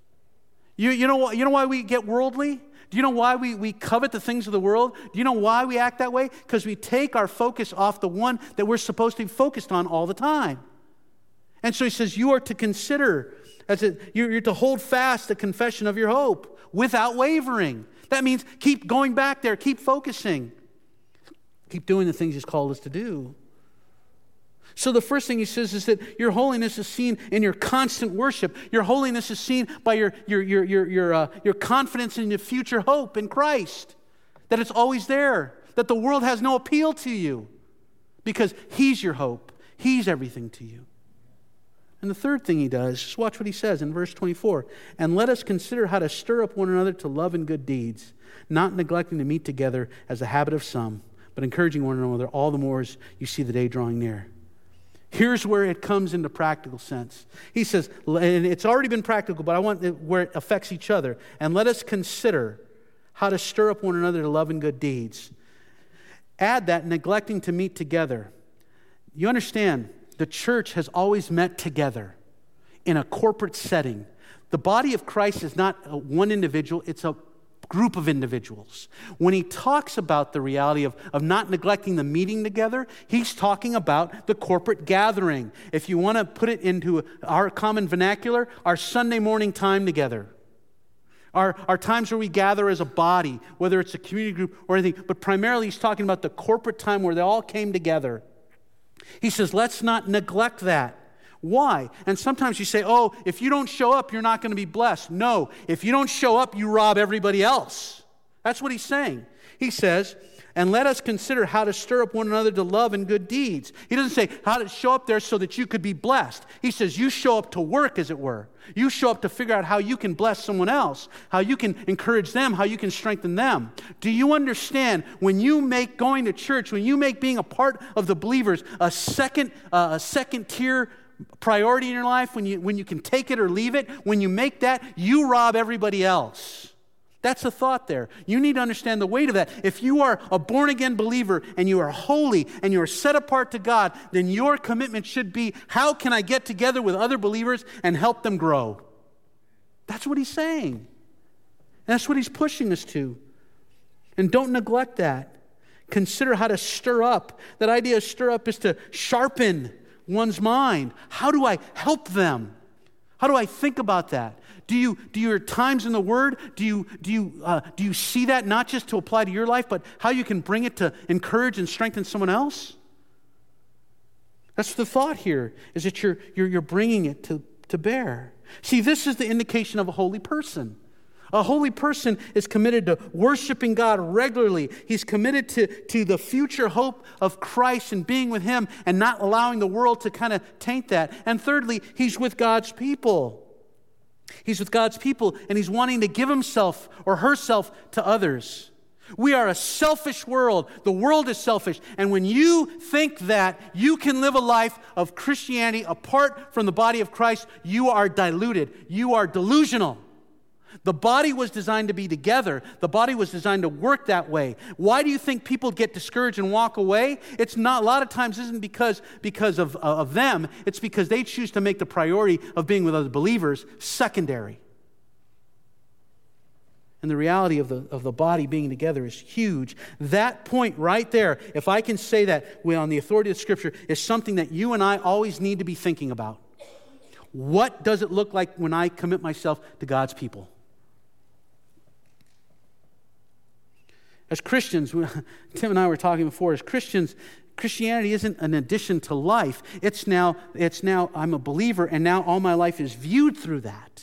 You know why we get worldly? Do you know why we covet the things of the world? Do you know why we act that way? Because we take our focus off the one that we're supposed to be focused on all the time. And so he says, you are to consider, you're to hold fast the confession of your hope without wavering. That means keep going back there, keep focusing. Keep doing the things He's called us to do. So the first thing he says is that your holiness is seen in your constant worship. Your holiness is seen by your confidence in your future hope in Christ. That it's always there. That the world has no appeal to you. Because He's your hope. He's everything to you. And the third thing he does, just watch what he says in verse 24. And let us consider how to stir up one another to love and good deeds, not neglecting to meet together as the habit of some, but encouraging one another all the more as you see the day drawing near. Here's where it comes into practical sense. He says, and it's already been practical, but I want it where it affects each other. And let us consider how to stir up one another to love and good deeds. Add that, neglecting to meet together. You understand, the church has always met together in a corporate setting. The body of Christ is not one individual, it's a group of individuals. When he talks about the reality of not neglecting the meeting together, he's talking about the corporate gathering. If you want to put it into our common vernacular, our Sunday morning time together. Our times where we gather as a body, whether it's a community group or anything, but primarily he's talking about the corporate time where they all came together. He says, let's not neglect that. Why? And sometimes you say, oh, if you don't show up, you're not going to be blessed. No, if you don't show up, you rob everybody else. That's what he's saying. He says, And let us consider how to stir up one another to love and good deeds. He doesn't say how to show up there so that you could be blessed. He says you show up to work, as it were. You show up to figure out how you can bless someone else, how you can encourage them, how you can strengthen them. Do you understand when you make going to church, when you make being a part of the believers a second tier priority in your life, when you can take it or leave it, when you make that, you rob everybody else. That's the thought there. You need to understand the weight of that. If you are a born-again believer and you are holy and you are set apart to God, then your commitment should be, how can I get together with other believers and help them grow? That's what he's saying. And that's what he's pushing us to. And don't neglect that. Consider how to stir up. That idea of stir up is to sharpen one's mind. How do I help them? How do I think about that? Do your times in the Word, do you see that not just to apply to your life, but how you can bring it to encourage and strengthen someone else? That's the thought here, is that you're bringing it to bear. See, this is the indication of a holy person. A holy person is committed to worshiping God regularly. He's committed to the future hope of Christ and being with Him and not allowing the world to kind of taint that. And thirdly, he's with God's people. He's with God's people, and he's wanting to give himself or herself to others. We are a selfish world. The world is selfish. And when you think that you can live a life of Christianity apart from the body of Christ, you are diluted. You are delusional. The body was designed to be together. The body was designed to work that way. Why do you think people get discouraged and walk away? It's not, a lot of times isn't because of them. It's because they choose to make the priority of being with other believers secondary. And the reality of the body being together is huge. That point right there, if I can say that on the authority of Scripture, is something that you and I always need to be thinking about. What does it look like when I commit myself to God's people? As Christians, Tim and I were talking before, as Christians, Christianity isn't an addition to life. It's now I'm a believer, and now all my life is viewed through that.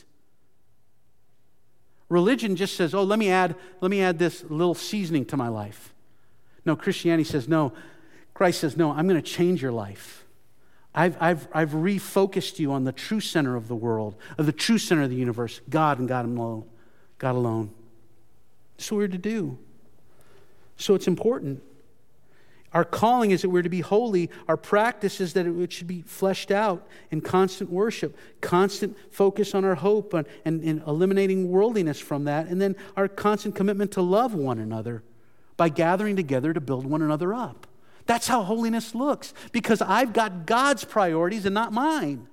Religion just says, oh, let me add this little seasoning to my life. No, Christianity says no. Christ says, no, I'm going to change your life. I've refocused you on the true center of the world, of the true center of the universe, God and God alone. God alone. That's what we're to do. So it's important. Our calling is that we're to be holy. Our practice is that it should be fleshed out in constant worship, constant focus on our hope and eliminating worldliness from that, and then our constant commitment to love one another by gathering together to build one another up. That's how holiness looks, because I've got God's priorities and not mine.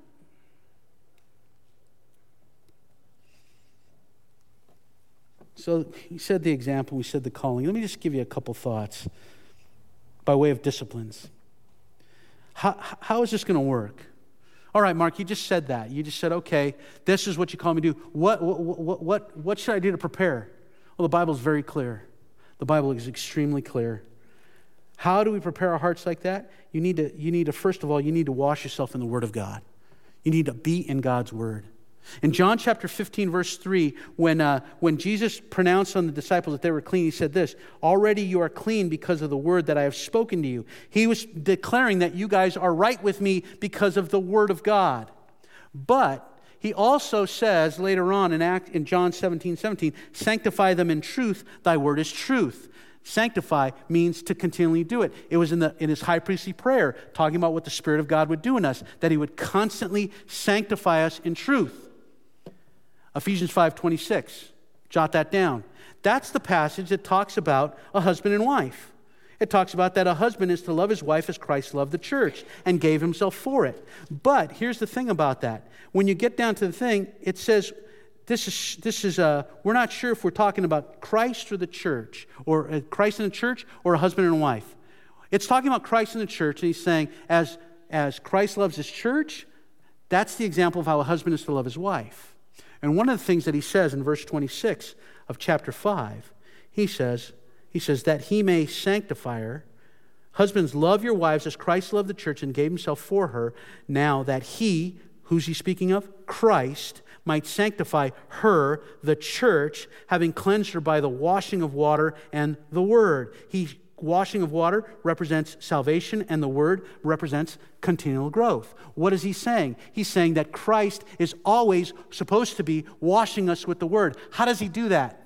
So he said the example, we said the calling. Let me just give you a couple thoughts by way of disciplines. How is this going to work? All right, Mark, you just said that. You just said, okay, this is what you call me to do. What should I do to prepare? Well, the Bible is very clear. The Bible is extremely clear. How do we prepare our hearts like that? You need to first of all, you need to wash yourself in the Word of God. You need to be in God's Word. In John chapter 15, verse 3, when Jesus pronounced on the disciples that they were clean, he said this, already you are clean because of the word that I have spoken to you. He was declaring that you guys are right with me because of the Word of God. But he also says later on in John 17:17, sanctify them in truth, thy word is truth. Sanctify means to continually do it. It was in his high priestly prayer, talking about what the Spirit of God would do in us, that he would constantly sanctify us in truth. Ephesians 5:26, jot that down. That's the passage that talks about a husband and wife. It talks about that a husband is to love his wife as Christ loved the church and gave himself for it. But here's the thing about that. When you get down to the thing, it says, we're not sure if we're talking about Christ or the church, or Christ and the church, or a husband and a wife. It's talking about Christ and the church, and he's saying, as Christ loves his church, that's the example of how a husband is to love his wife. And one of the things that he says in verse 26 of chapter 5, he says that he may sanctify her. Husbands, love your wives as Christ loved the church and gave himself for her, now that he, who's he speaking of? Christ, might sanctify her, the church, having cleansed her by the washing of water and the word. He washing of water represents salvation, and the Word represents continual growth. What is he saying? He's saying that Christ is always supposed to be washing us with the Word. How does he do that?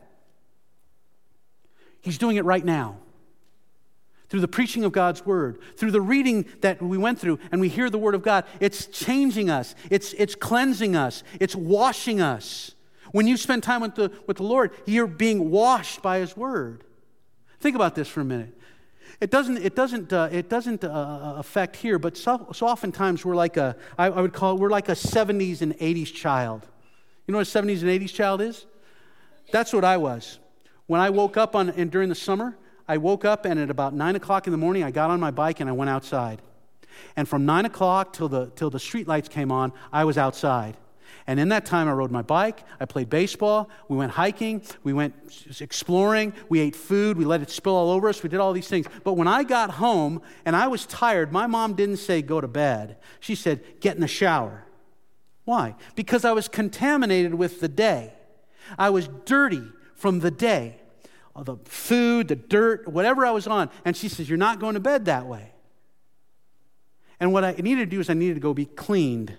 He's doing it right now. Through the preaching of God's Word, through the reading that we went through, and we hear the Word of God, it's changing us, it's cleansing us, it's washing us. When you spend time with the Lord, you're being washed by His Word. Think about this for a minute. It doesn't affect here, but so oftentimes we're like I would call it, we're like a 70s and 80s child. You know what a 70s and 80s child is? That's what I was. When I woke up during the summer, I woke up and at about 9 o'clock in the morning, I got on my bike and I went outside. And from 9 o'clock till the street lights came on, I was outside. And in that time, I rode my bike, I played baseball, we went hiking, we went exploring, we ate food, we let it spill all over us, we did all these things. But when I got home and I was tired, my mom didn't say, go to bed. She said, get in the shower. Why? Because I was contaminated with the day. I was dirty from the day. The food, the dirt, whatever I was on. And she says, you're not going to bed that way. And what I needed to do is I needed to go be cleaned.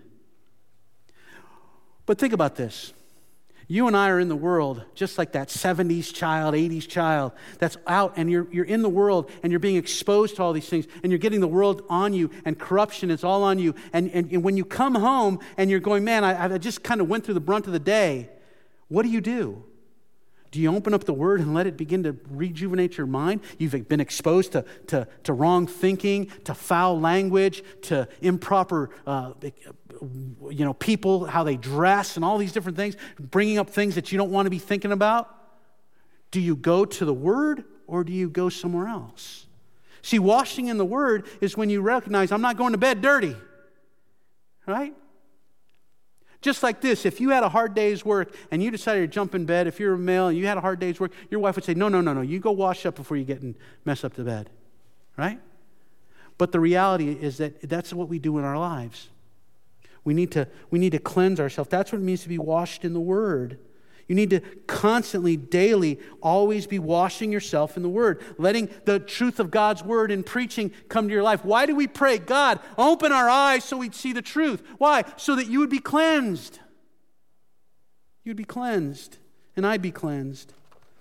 But think about this. You and I are in the world just like that 70s child, 80s child that's out, and you're in the world and you're being exposed to all these things, and you're getting the world on you, and corruption is all on you. And when you come home and you're going, man, I just kind of went through the brunt of the day, what do? Do you open up the Word and let it begin to rejuvenate your mind? You've been exposed to wrong thinking, to foul language, to improper people, how they dress and all these different things, bringing up things that you don't want to be thinking about. Do you go to the Word or do you go somewhere else? See, washing in the Word is when you recognize, I'm not going to bed dirty, right? Just like this, if you had a hard day's work and you decided to jump in bed, if you're a male and you had a hard day's work, your wife would say, no, you go wash up before you get and mess up the bed, right? But the reality is that that's what we do in our lives. We need to cleanse ourselves. That's what it means to be washed in the Word. You need to constantly, daily, always be washing yourself in the Word, letting the truth of God's Word and preaching come to your life. Why do we pray? God, open our eyes so we'd see the truth. Why? So that you would be cleansed. You'd be cleansed, and I'd be cleansed.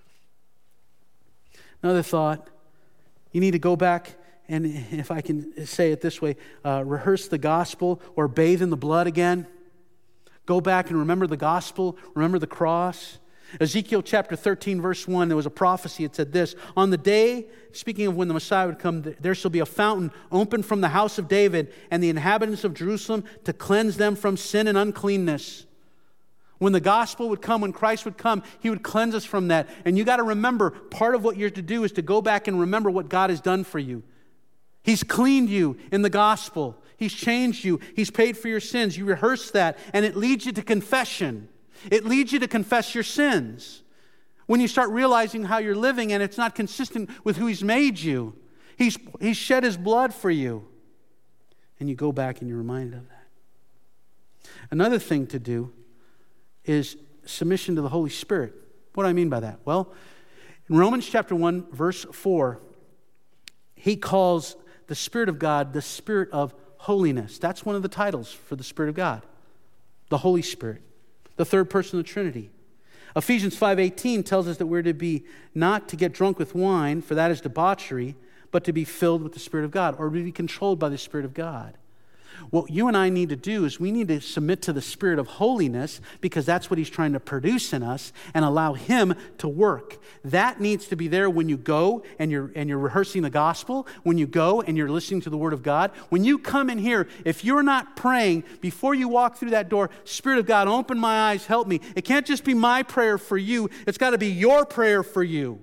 Another thought, you need to go back and, if I can say it this way, rehearse the gospel or bathe in the blood again. Go back and remember the gospel, remember the cross. Ezekiel chapter 13, verse 1, there was a prophecy. It said this, on the day, speaking of when the Messiah would come, there shall be a fountain opened from the house of David and the inhabitants of Jerusalem to cleanse them from sin and uncleanness. When the gospel would come, when Christ would come, He would cleanse us from that. And you got to remember, part of what you're to do is to go back and remember what God has done for you. He's cleaned you in the gospel. He's changed you. He's paid for your sins. You rehearse that, and it leads you to confession. It leads you to confess your sins. When you start realizing how you're living and it's not consistent with who He's made you, He's shed His blood for you. And you go back and you're reminded of that. Another thing to do is submission to the Holy Spirit. What do I mean by that? Well, in Romans chapter 1, verse 4, he calls the Spirit of God the Spirit of holiness. That's one of the titles for the Spirit of God, the Holy Spirit, the third person of the Trinity. Ephesians 5:18 tells us that we're to be not to get drunk with wine, for that is debauchery, but to be filled with the Spirit of God, or to be controlled by the Spirit of God. What you and I need to do is we need to submit to the Spirit of holiness, because that's what He's trying to produce in us, and allow Him to work. That needs to be there when you go and you're rehearsing the gospel, when you go and you're listening to the Word of God. When you come in here, if you're not praying before you walk through that door, Spirit of God, open my eyes, help me. It can't just be my prayer for you. It's got to be your prayer for you.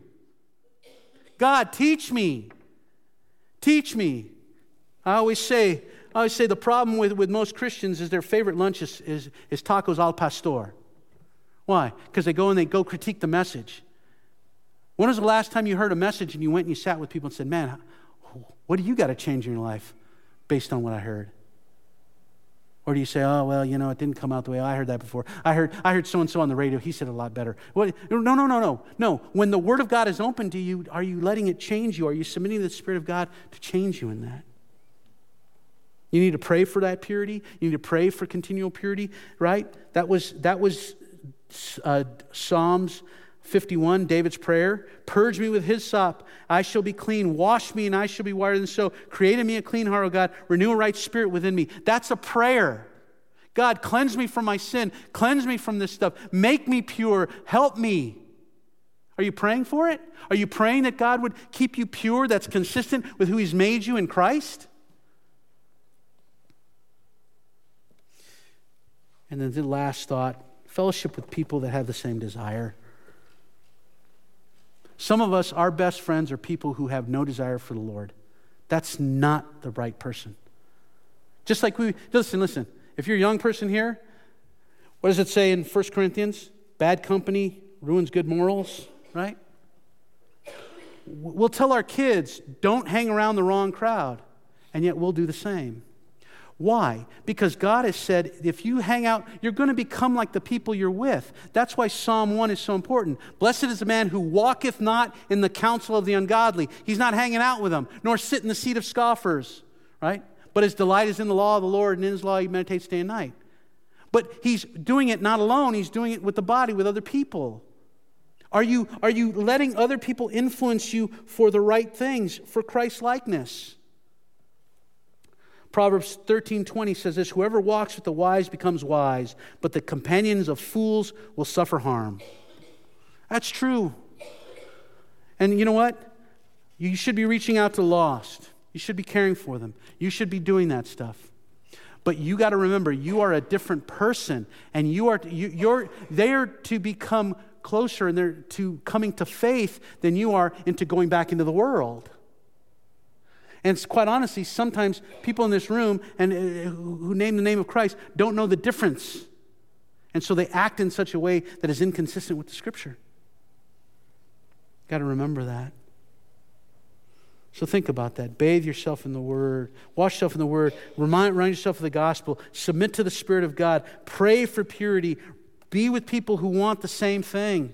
God, teach me. Teach me. I always say the problem with most Christians is their favorite lunch is tacos al pastor. Why? Because they go critique the message. When was the last time you heard a message and you went and you sat with people and said, man, what do you got to change in your life based on what I heard? Or do you say, oh, well, it didn't come out the way I heard that before. I heard so-and-so on the radio. He said it a lot better. No. When the Word of God is open to you, are you letting it change you? Are you submitting to the Spirit of God to change you in that? You need to pray for that purity. You need to pray for continual purity, right? That was Psalms 51, David's prayer. Purge me with hyssop, I shall be clean. Wash me, and I shall be whiter than snow. Create in me a clean heart, O God. Renew a right spirit within me. That's a prayer. God, cleanse me from my sin. Cleanse me from this stuff. Make me pure. Help me. Are you praying for it? Are you praying that God would keep you pure, that's consistent with who He's made you in Christ? And then the last thought, fellowship with people that have the same desire. Some of us, our best friends are people who have no desire for the Lord. That's not the right person. Just like listen. If you're a young person here, what does it say in 1 Corinthians? Bad company ruins good morals, right? We'll tell our kids, don't hang around the wrong crowd, and yet we'll do the same. Why? Because God has said, if you hang out, you're going to become like the people you're with. That's why Psalm 1 is so important. Blessed is the man who walketh not in the counsel of the ungodly. He's not hanging out with them, nor sit in the seat of scoffers, right? But his delight is in the law of the Lord, and in His law he meditates day and night. But he's doing it not alone. He's doing it with the body, with other people. Are you letting other people influence you for the right things, for Christ's likeness? Proverbs 13:20 says this, whoever walks with the wise becomes wise, but the companions of fools will suffer harm. That's true. And you know what? You should be reaching out to the lost. You should be caring for them. You should be doing that stuff. But you got to remember, you are a different person, and they are to become closer, and they're to coming to faith than you are into going back into the world. And quite honestly, sometimes people in this room and who name the name of Christ don't know the difference. And so they act in such a way that is inconsistent with the Scripture. Got to remember that. So think about that. Bathe yourself in the Word. Wash yourself in the Word. Remind yourself of the gospel. Submit to the Spirit of God. Pray for purity. Be with people who want the same thing.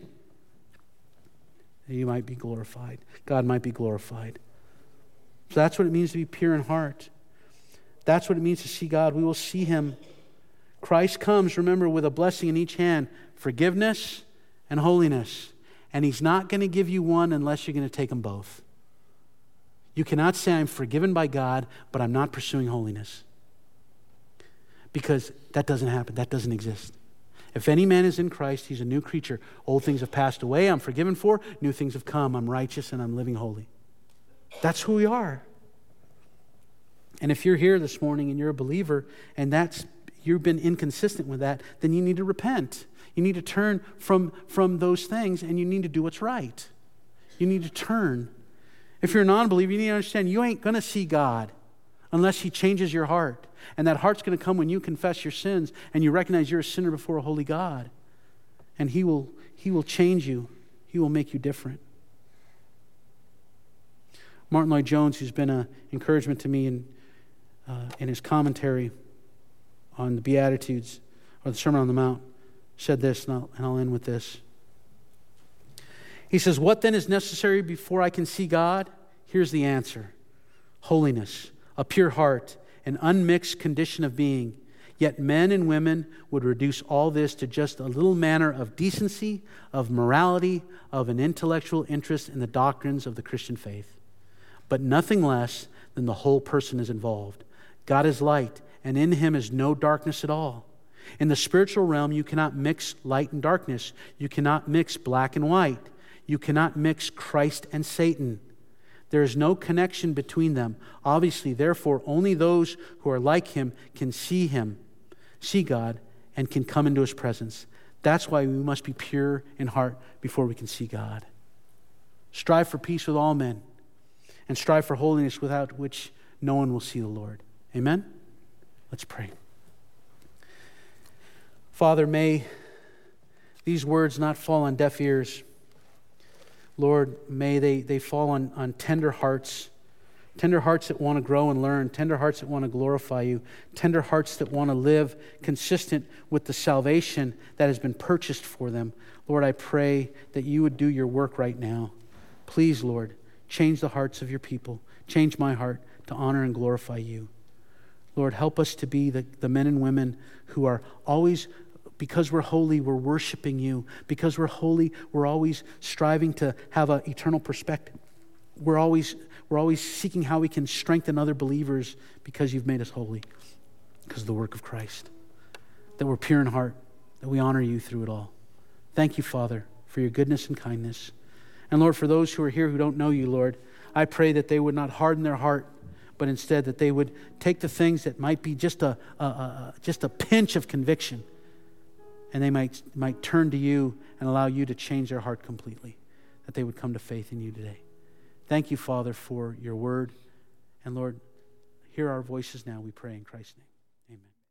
You might be glorified. God might be glorified. So that's what it means to be pure in heart. That's what it means to see God. We will see Him. Christ comes, remember, with a blessing in each hand, forgiveness and holiness. And He's not going to give you one unless you're going to take them both. You cannot say, I'm forgiven by God, but I'm not pursuing holiness. Because that doesn't happen. That doesn't exist. If any man is in Christ, he's a new creature. Old things have passed away. I'm forgiven for. New things have come. I'm righteous and I'm living holy. That's who we are. And if you're here this morning and you're a believer and you've been inconsistent with that, then you need to repent. You need to turn from those things and you need to do what's right. You need to turn. If you're a non-believer, you need to understand you ain't going to see God unless He changes your heart. And that heart's going to come when you confess your sins and you recognize you're a sinner before a holy God. And He will change you. He will make you different. Martin Lloyd-Jones, who's been an encouragement to me in his commentary on the Beatitudes or the Sermon on the Mount, said this, and I'll end with this. He says, what then is necessary before I can see God? Here's the answer. Holiness, a pure heart, an unmixed condition of being. Yet men and women would reduce all this to just a little manner of decency, of morality, of an intellectual interest in the doctrines of the Christian faith. But nothing less than the whole person is involved. God is light, and in Him is no darkness at all. In the spiritual realm, you cannot mix light and darkness. You cannot mix black and white. You cannot mix Christ and Satan. There is no connection between them. Obviously, therefore, only those who are like Him can see Him, see God, and can come into His presence. That's why we must be pure in heart before we can see God. Strive for peace with all men, and strive for holiness without which no one will see the Lord. Amen? Let's pray. Father, may these words not fall on deaf ears. Lord, may they fall on tender hearts Tender hearts that want to grow and learn. Tender hearts that want to glorify you. Tender hearts that want to live consistent with the salvation that has been purchased for them. Lord, I pray that you would do your work right now. Please, Lord, change the hearts of your people. Change my heart to honor and glorify you. Lord, help us to be the men and women who are always, because we're holy, we're worshiping you. Because we're holy, we're always striving to have an eternal perspective. We're always seeking how we can strengthen other believers because you've made us holy, because of the work of Christ. That we're pure in heart, that we honor you through it all. Thank you, Father, for your goodness and kindness. And Lord, for those who are here who don't know you, Lord, I pray that they would not harden their heart, but instead that they would take the things that might be just a pinch of conviction, and they might turn to you and allow you to change their heart completely, that they would come to faith in you today. Thank you, Father, for your word. And Lord, hear our voices now, we pray in Christ's name. Amen.